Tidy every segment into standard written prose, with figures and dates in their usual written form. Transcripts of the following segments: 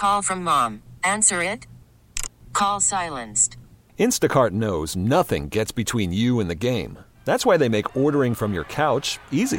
Call from mom. Answer it. Call silenced. Instacart knows nothing gets between you and the game. That's why they make ordering from your couch easy.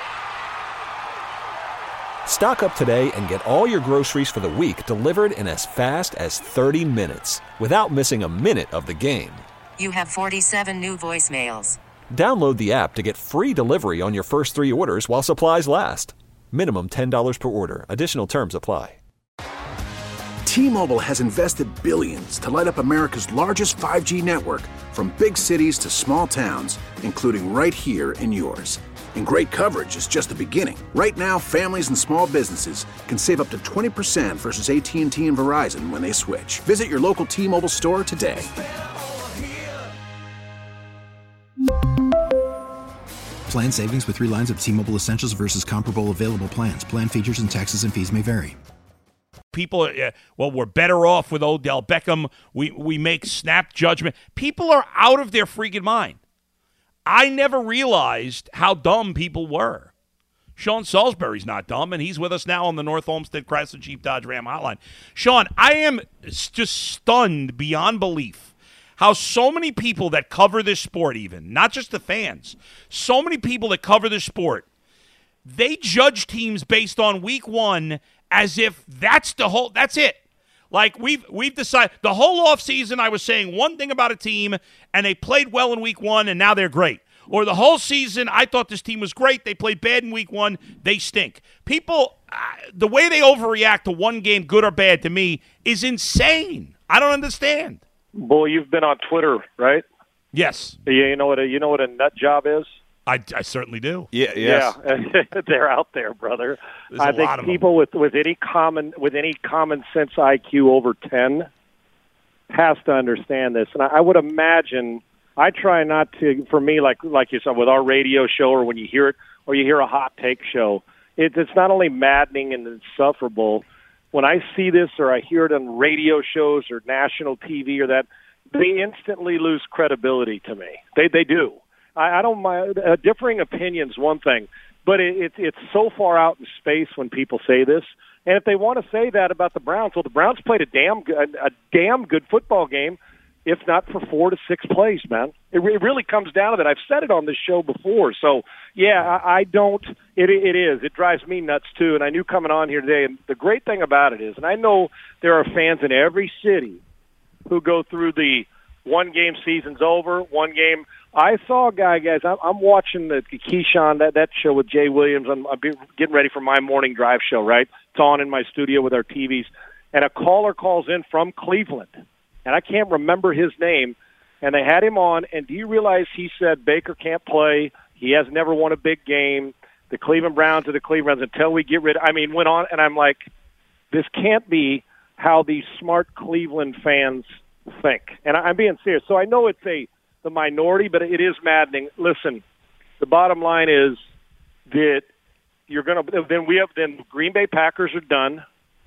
Stock up today and get all your groceries for the week delivered in as fast as 30 minutes without missing a minute of the game. You have 47 new voicemails. Download the app to get free delivery on your first 3 orders while supplies last. Minimum $10 per order. Additional terms apply. T-Mobile has invested billions to light up America's largest 5G network, from big cities to small towns, including right here in yours. And great coverage is just the beginning. Right now, families and small businesses can save up to 20% versus AT&T and Verizon when they switch. Visit your local T-Mobile store today. Plan savings with 3 lines of T-Mobile Essentials versus comparable available plans. Plan features and taxes and fees may vary. People, we're better off with Odell Beckham. We make snap judgment. People are out of their freaking mind. I never realized how dumb people were. Sean Salisbury's not dumb, and he's with us now on the North Olmsted Chrysler Jeep Dodge Ram hotline. Sean, I am just stunned beyond belief how so many people that cover this sport, even, not just the fans, so many people that cover this sport, they judge teams based on week 1 as if that's it. Like we've decided the whole offseason I was saying one thing about a team and they played well in week 1 and now they're great. Or the whole season I thought this team was great, they played bad in week 1, they stink. People, the way they overreact to one game, good or bad, to me is insane. I don't understand. Boy, you've been on Twitter, right? Yes. You know what a nut job is? I certainly do. Yeah, yes. Yeah. They're out there, brother. I think people with any common sense IQ over 10 has to understand this. And I would imagine, I try not to, for me, like you said, with our radio show, or when you hear it, or you hear a hot take show, it's not only maddening and insufferable. When I see this or I hear it on radio shows or national TV or that, they instantly lose credibility to me. They do. I don't mind. Differing opinions, one thing, but it's so far out in space when people say this. And if they want to say that about the Browns, well, the Browns played a damn good football game, if not for 4 to 6 plays, man. It really comes down to that. I've said it on this show before. So, yeah, I don't. It is. It drives me nuts, too. And I knew coming on here today, and the great thing about it is, and I know there are fans in every city who go through the one-game season's over, one game. I saw a guy, guys, I'm watching the Keyshawn, that show with Jay Williams. I'm getting ready for my morning drive show, right? It's on in my studio with our TVs. And a caller calls in from Cleveland, and I can't remember his name, and they had him on, and do you realize he said Baker can't play, he has never won a big game, the Cleveland Browns are the Cleveland Browns until we get rid of, went on, and I'm like, this can't be how these smart Cleveland fans think. And I'm being serious. So I know it's the minority, but it is maddening. Listen, the bottom line is that you're going to then Green Bay Packers are done.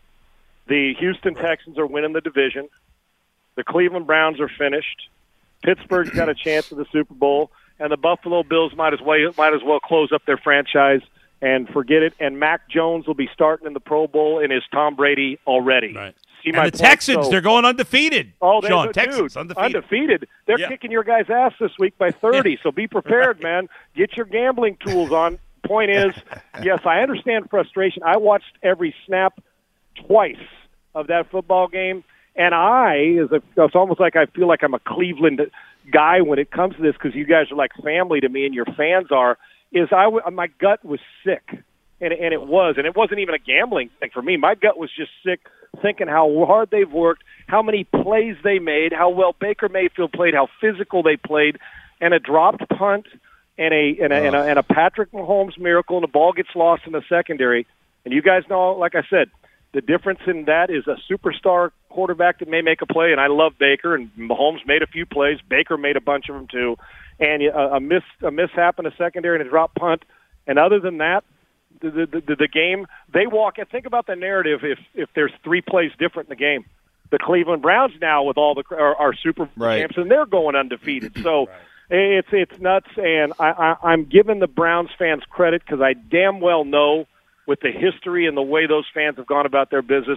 The Houston Texans are winning the division. The Cleveland Browns are finished. Pittsburgh's got a chance at the Super Bowl, and the Buffalo Bills might as well close up their franchise and forget it. And Mac Jones will be starting in the Pro Bowl, and is Tom Brady already. Right. And the Texans, they're going undefeated. Oh, Sean, Texans, undefeated. They're kicking your guys' ass this week by 30, so be prepared, man. Get your gambling tools on. Point is, yes, I understand frustration. I watched every snap twice of that football game, and it's almost like I feel like I'm a Cleveland guy when it comes to this, because you guys are like family to me and your fans are, my gut was sick. And it wasn't even a gambling thing for me. My gut was just sick, thinking how hard they've worked, how many plays they made, how well Baker Mayfield played, how physical they played, and a dropped punt and a Patrick Mahomes miracle, and the ball gets lost in the secondary. And you guys know, like I said, the difference in that is a superstar quarterback that may make a play, and I love Baker, and Mahomes made a few plays. Baker made a bunch of them too, and a mishap in the secondary and a drop punt. And other than that, the game, they walk. And think about the narrative if there's 3 plays different in the game. The Cleveland Browns now with all our Super Bowl champs, and they're going undefeated. So it's nuts, and I'm giving the Browns fans credit, because I damn well know with the history and the way those fans have gone about their business,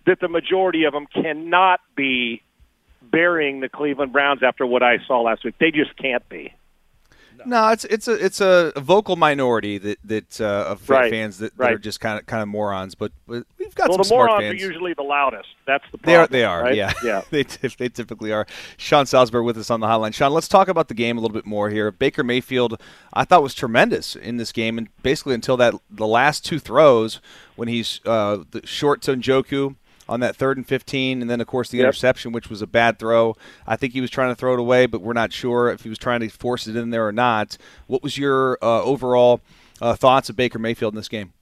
that the majority of them cannot be burying the Cleveland Browns after what I saw last week. They just can't be. No, it's a vocal minority that of fans that are just kind of morons. But we've got some smart fans. The morons are usually the loudest. That's the problem. They are. Right? Yeah. they typically are. Sean Salzberg with us on the hotline. Sean, let's talk about the game a little bit more here. Baker Mayfield, I thought, was tremendous in this game, and basically until the last two throws when he's the short to Njoku on that 3rd and 15, and then, of course, the interception, which was a bad throw. I think he was trying to throw it away, but we're not sure if he was trying to force it in there or not. What was your overall thoughts of Baker Mayfield in this game?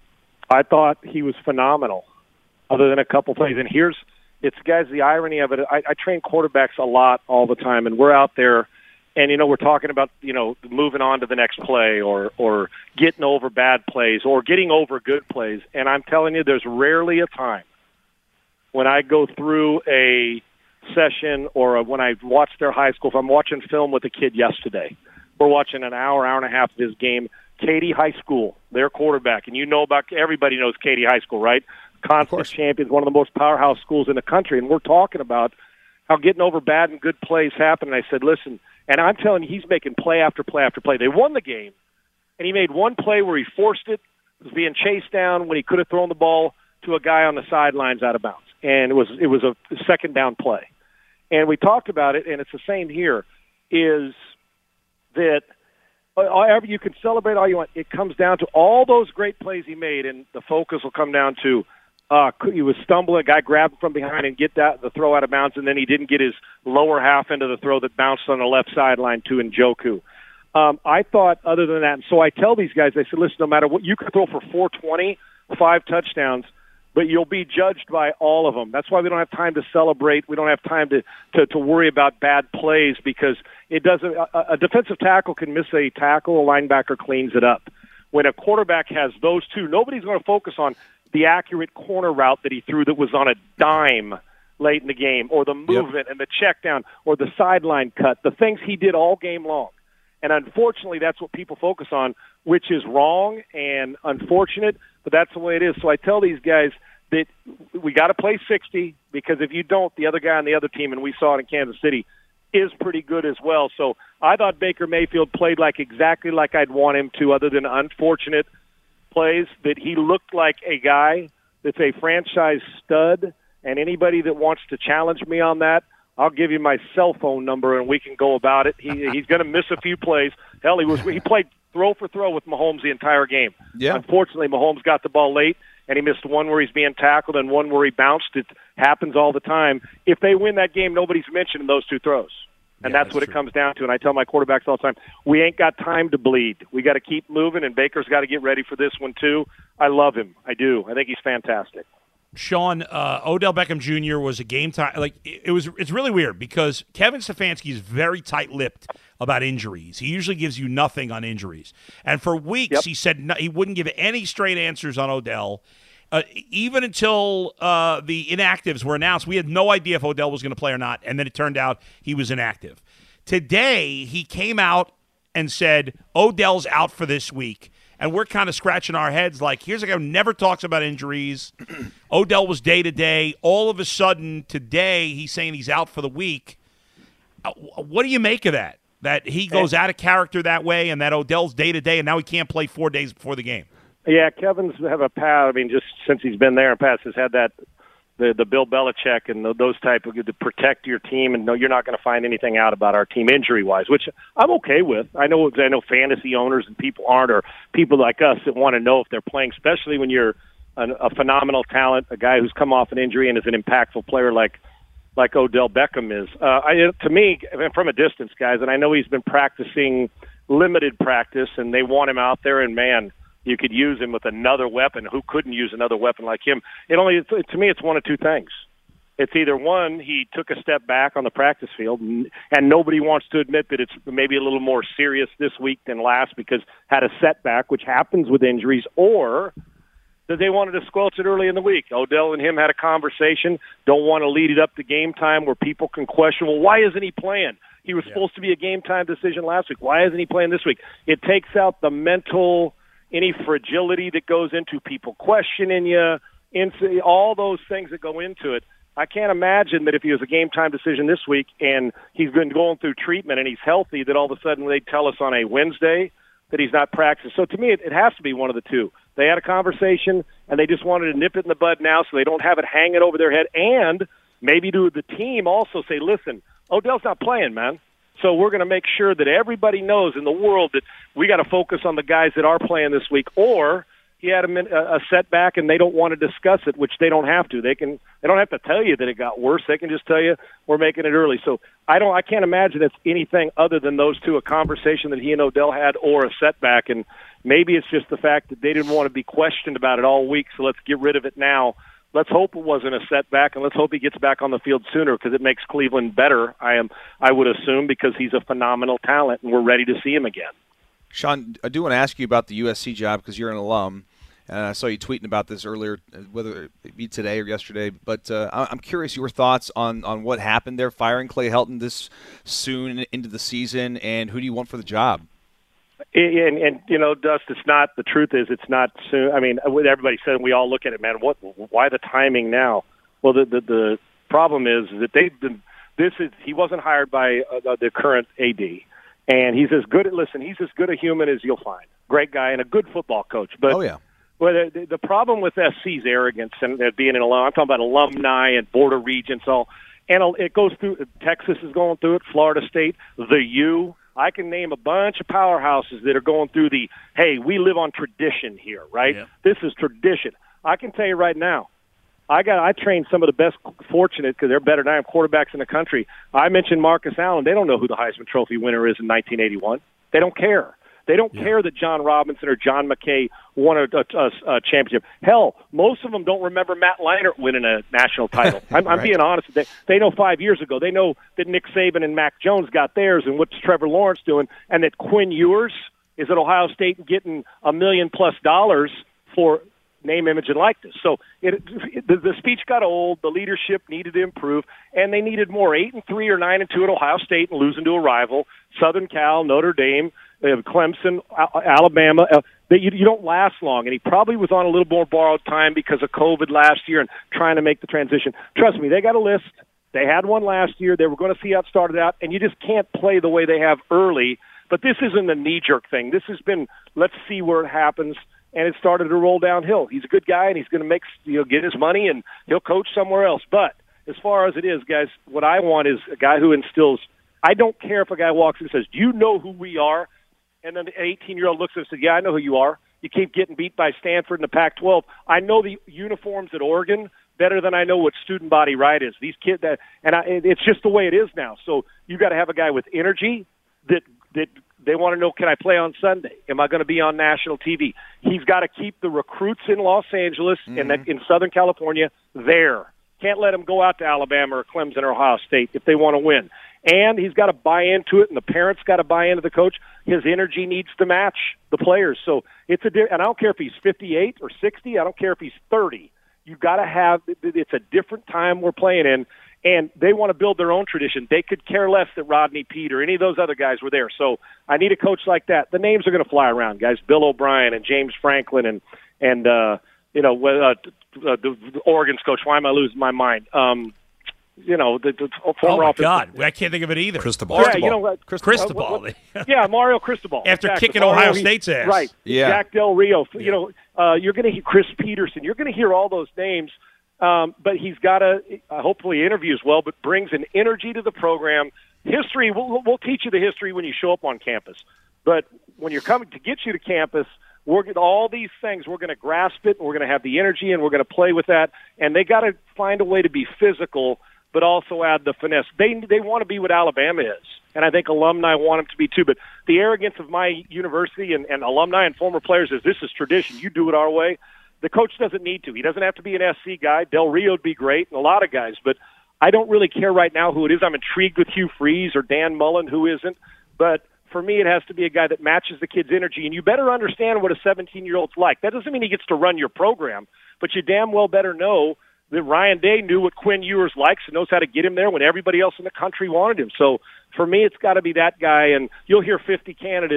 I thought he was phenomenal, other than a couple plays. And guys, the irony of it, I train quarterbacks a lot all the time, and we're out there, and, we're talking about, moving on to the next play or getting over bad plays or getting over good plays. And I'm telling you, there's rarely a time when I go through a session or when I watch their high school, if I'm watching film with a kid yesterday, we're watching an hour and a half of his game, Katy High School, their quarterback, and everybody knows Katy High School, right? Constant champions, one of the most powerhouse schools in the country, and we're talking about how getting over bad and good plays happen. And I said, listen, and I'm telling you, he's making play after play after play. They won the game, and he made one play where he forced it, was being chased down when he could have thrown the ball to a guy on the sidelines out of bounds. And it was a second down play. And we talked about it, and it's the same here, is that you can celebrate all you want. It comes down to all those great plays he made, and the focus will come down to he was stumbling, a guy grabbed him from behind and get the throw out of bounds, and then he didn't get his lower half into the throw that bounced on the left sideline to Njoku. I thought other than that, and so I tell these guys, I said, listen, no matter what, you could throw for 420, 5 touchdowns, but you'll be judged by all of them. That's why we don't have time to celebrate. We don't have time to worry about bad plays because it doesn't. A defensive tackle can miss a tackle, a linebacker cleans it up. When a quarterback has those two, nobody's going to focus on the accurate corner route that he threw that was on a dime late in the game, or the movement and the check down, or the sideline cut, the things he did all game long. And unfortunately, that's what people focus on, which is wrong and unfortunate, but that's the way it is. So I tell these guys that we got to play 60 because if you don't, the other guy on the other team, and we saw it in Kansas City, is pretty good as well. So I thought Baker Mayfield played exactly like I'd want him to, other than unfortunate plays, that he looked like a guy that's a franchise stud, and anybody that wants to challenge me on that, I'll give you my cell phone number and we can go about it. He's going to miss a few plays. Hell, he played throw for throw with Mahomes the entire game. Yeah. Unfortunately, Mahomes got the ball late, and he missed one where he's being tackled and one where he bounced. It happens all the time. If they win that game, nobody's mentioning those two throws. And that's what it comes down to. And I tell my quarterbacks all the time, we ain't got time to bleed. We got to keep moving, and Baker's got to get ready for this one too. I love him. I do. I think he's fantastic. Sean, Odell Beckham Jr. was a game time. It's really weird because Kevin Stefanski is very tight-lipped about injuries. He usually gives you nothing on injuries. And for weeks, he said he wouldn't give any straight answers on Odell. Even until the inactives were announced, we had no idea if Odell was going to play or not, and then it turned out he was inactive. Today, he came out and said, Odell's out for this week. And we're kind of scratching our heads like, here's a guy who never talks about injuries. Odell was day-to-day. All of a sudden, today, he's saying he's out for the week. What do you make of that? That he goes out of character that way and that Odell's day-to-day and now he can't play 4 days before the game? Yeah, Kevin's have a pal. I mean, just since he's been there in past, has had that the Bill Belichick and those type of to protect your team, and no, you're not going to find anything out about our team injury-wise, which I'm okay with. I know fantasy owners and people aren't, or people like us that want to know if they're playing, especially when you're a phenomenal talent, a guy who's come off an injury and is an impactful player like Odell Beckham is. To me, from a distance, guys, and I know he's been practicing limited practice, and they want him out there, and man, you could use him with another weapon. Who couldn't use another weapon like him? To me, it's one of two things. It's either one, he took a step back on the practice field, and nobody wants to admit that it's maybe a little more serious this week than last because had a setback, which happens with injuries, or that they wanted to squelch it early in the week. Odell and him had a conversation, don't want to lead it up to game time where people can question, well, why isn't he playing? He was supposed to be a game-time decision last week. Why isn't he playing this week? It takes out the mental, any fragility that goes into people questioning you, all those things that go into it. I can't imagine that if he was a game-time decision this week and he's been going through treatment and he's healthy, that all of a sudden they'd tell us on a Wednesday that he's not practicing. So to me, it has to be one of the two. They had a conversation, and they just wanted to nip it in the bud now so they don't have it hanging over their head. And maybe to the team also say, listen, Odell's not playing, man. So we're going to make sure that everybody knows in the world that we got to focus on the guys that are playing this week. Or he had a setback and they don't want to discuss it, which they don't have to. They don't have to tell you that it got worse. They can just tell you we're making it early. So I can't imagine it's anything other than those two, a conversation that he and Odell had or a setback. And maybe it's just the fact that they didn't want to be questioned about it all week. So let's get rid of it now. Let's hope it wasn't a setback, and let's hope he gets back on the field sooner because it makes Cleveland better, I would assume, because he's a phenomenal talent, and we're ready to see him again. Sean, I do want to ask you about the USC job because you're an alum, and I saw you tweeting about this earlier, whether it be today or yesterday. But I'm curious your thoughts on what happened there, firing Clay Helton this soon into the season, and who do you want for the job? And Dust, it's not. The truth is, it's not soon. I mean, everybody said we all look at it, man. Why the timing now? Well, the problem is that he wasn't hired by the current AD, and he's as good a human as you'll find. Great guy and a good football coach. But oh yeah. Well, the problem with SC's arrogance and being an alum, I'm talking about alumni and board of regents, and it goes through. Texas is going through it. Florida State, the U. I can name a bunch of powerhouses that are going through hey, we live on tradition here, right? Yeah. This is tradition. I can tell you right now, I trained some of the best fortunate, because they're better than I am, quarterbacks in the country. I mentioned Marcus Allen. They don't know who the Heisman Trophy winner is in 1981. They don't care. They don't care that John Robinson or John McKay won a championship. Hell, most of them don't remember Matt Leinart winning a national title. I'm being honest. They know 5 years ago. They know that Nick Saban and Mac Jones got theirs and what's Trevor Lawrence doing, and that Quinn Ewers is at Ohio State and getting $1 million+ for name, image, and likeness. So the speech got old. The leadership needed to improve, and they needed more. 8-3 or 9-2 at Ohio State and losing to a rival, Southern Cal, Notre Dame, Clemson, Alabama. You don't last long, and he probably was on a little more borrowed time because of COVID last year and trying to make the transition. Trust me, they got a list. They had one last year. They were going to see how it started out, and you just can't play the way they have early. But this isn't a knee-jerk thing. This has been, let's see where it happens, and it started to roll downhill. He's a good guy, and he's going to get his money, and he'll coach somewhere else. But as far as it is, guys, what I want is a guy who instills. I don't care if a guy walks in and says, "Do you know who we are?" And then the 18-year-old looks at him and says, "Yeah, I know who you are. You keep getting beat by Stanford in the Pac-12. I know the uniforms at Oregon better than I know what student body right is. These kids, it's just the way it is now. So you got to have a guy with energy that they want to know, can I play on Sunday? Am I going to be on national TV? He's got to keep the recruits in Los Angeles and in Southern California there. Can't let them go out to Alabama or Clemson or Ohio State if they want to win. And he's got to buy into it, and the parents got to buy into the coach. His energy needs to match the players. So and I don't care if he's 58 or 60. I don't care if he's 30. You got to have. It's a different time we're playing in, and they want to build their own tradition. They could care less that Rodney Peete or any of those other guys were there. So I need a coach like that. The names are going to fly around, guys. Bill O'Brien and James Franklin and the Oregon's coach. Why am I losing my mind? The former offensive. God, I can't think of it either. Cristobal. Yeah, Cristobal. Yeah, Mario Cristobal. After exactly. kicking Ohio State's ass. Right. Yeah. Jack Del Rio. Yeah. You're going to hear Chris Peterson. You're going to hear all those names. But he's got to hopefully interviews well, but brings an energy to the program. History, we'll teach you the history when you show up on campus. But when you're coming to get you to campus, all these things, we're going to grasp it, and we're going to have the energy, and we're going to play with that. And they got to find a way to be physical, but also add the finesse. They want to be what Alabama is, and I think alumni want them to be too. But the arrogance of my university and alumni and former players is this is tradition. You do it our way. The coach doesn't need to. He doesn't have to be an SC guy. Del Rio would be great, and a lot of guys. But I don't really care right now who it is. I'm intrigued with Hugh Freeze or Dan Mullen, who isn't. But for me, it has to be a guy that matches the kid's energy. And you better understand what a 17-year-old's like. That doesn't mean he gets to run your program, but you damn well better know that Ryan Day knew what Quinn Ewers likes and knows how to get him there when everybody else in the country wanted him. So for me, it's got to be that guy. And you'll hear 50 candidates,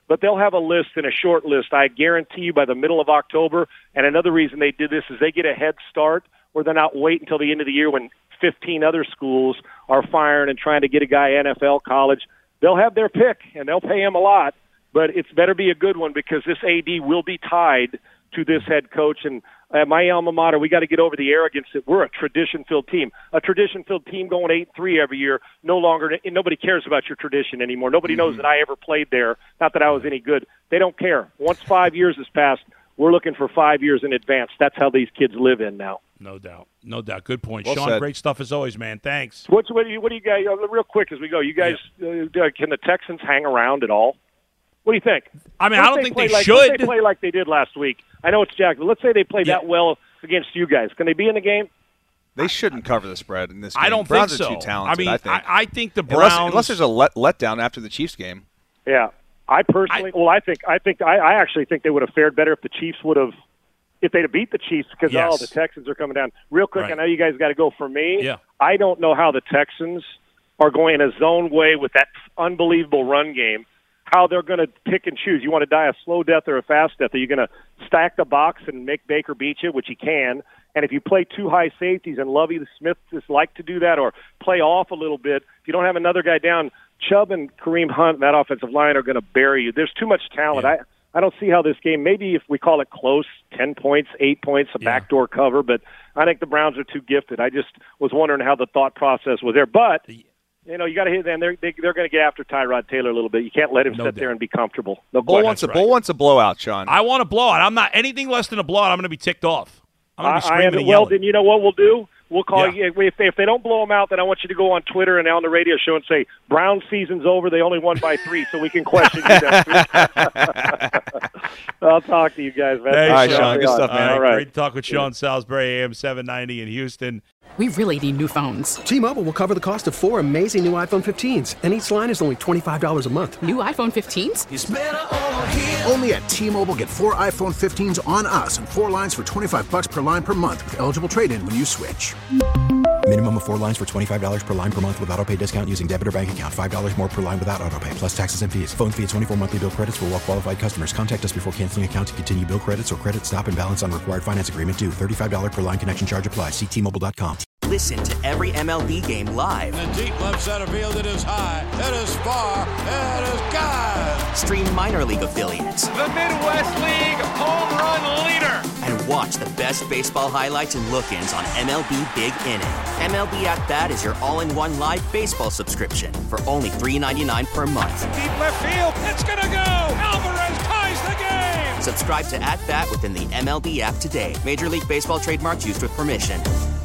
but they'll have a list and a short list, I guarantee you, by the middle of October. And another reason they did this is they get a head start where they're not waiting until the end of the year when 15 other schools are firing and trying to get a guy NFL, college. They'll have their pick, and they'll pay him a lot, but it's better be a good one because this AD will be tied to this head coach. And at my alma mater, we got to get over the arrogance that we're a tradition-filled team. A tradition-filled team going 8-3 every year. Nobody cares about your tradition anymore. Nobody knows that I ever played there. Not that I was any good. They don't care. Once 5 years has passed, we're looking for 5 years in advance. That's how these kids live in now. No doubt. No doubt. Good point. Well Sean, said. Great stuff as always, man. Thanks. What do you guys, real quick as we go, you guys, can the Texans hang around at all? What do you think? I mean, I don't think they should. Let's they play like they did last week. I know it's Jacksonville. Let's say they play that well against you guys. Can they be in the game? They shouldn't cover the spread in this game. I don't Browns think so. are too talented, I mean, I think the Browns, Browns. unless there's a letdown after the Chiefs game. Yeah, I personally, I actually think they would have fared better if the Chiefs would have, if they'd have beat the Chiefs because the Texans are coming down. Real quick, Right. I know you guys got to go. For me, Yeah. I don't know how the Texans are going in a zone way with that unbelievable run game. How they're going to pick and choose. You want to die a slow death or a fast death? Are you going to stack the box and make Baker beat you, which he can? And if you play two high safeties, and Lovie Smith just like to do that, or play off a little bit, if you don't have another guy down, Chubb and Kareem Hunt, that offensive line, are going to bury you. There's too much talent. Yeah. I don't see how this game, maybe if we call it close, 10 points, 8 points, a backdoor cover, but I think the Browns are too gifted. I just was wondering how the thought process was there. But you know, you got to hit them. They're going to get after Tyrod Taylor a little bit. You can't let him sit there and be comfortable. No Bull wants a blowout, Sean. I want a blowout. I'm not anything less than a blowout. I'm going to be ticked off. I'm going to be screaming and well, yelling. then you know what we'll do? We'll call you. If they don't blow them out, then I want you to go on Twitter and on the radio show and say, Brown season's over. They only won by 3, so we can question you next week. I'll talk to you guys, man. Hey, all right, Sean. Good stuff, man. All right. Great to talk with Sean Salisbury, AM 790 in Houston. We really need new phones. T-Mobile will cover the cost of 4 amazing new iPhone 15s, and each line is only $25 a month. New iPhone 15s? It's better over here. Only at T-Mobile, get 4 iPhone 15s on us and 4 lines for $25 per line per month with eligible trade-in when you switch. Minimum of 4 lines for $25 per line per month with autopay discount using debit or bank account. $5 more per line without autopay, plus taxes and fees. Phone fee at 24 monthly bill credits for well-qualified customers. Contact us before canceling account to continue bill credits or credit stop and balance on required finance agreement due. $35 per line connection charge applies. See T-Mobile.com. Listen to every MLB game live. In the deep left center field, it is high, it is far, it is gone. Stream minor league affiliates. The Midwest League home run leader. And watch the best baseball highlights and look-ins on MLB Big Inning. MLB At Bat is your all-in-one live baseball subscription for only $3.99 per month. Deep left field, it's gonna go. Alvarez ties the game. Subscribe to At Bat within the MLB app today. Major League Baseball trademarks used with permission.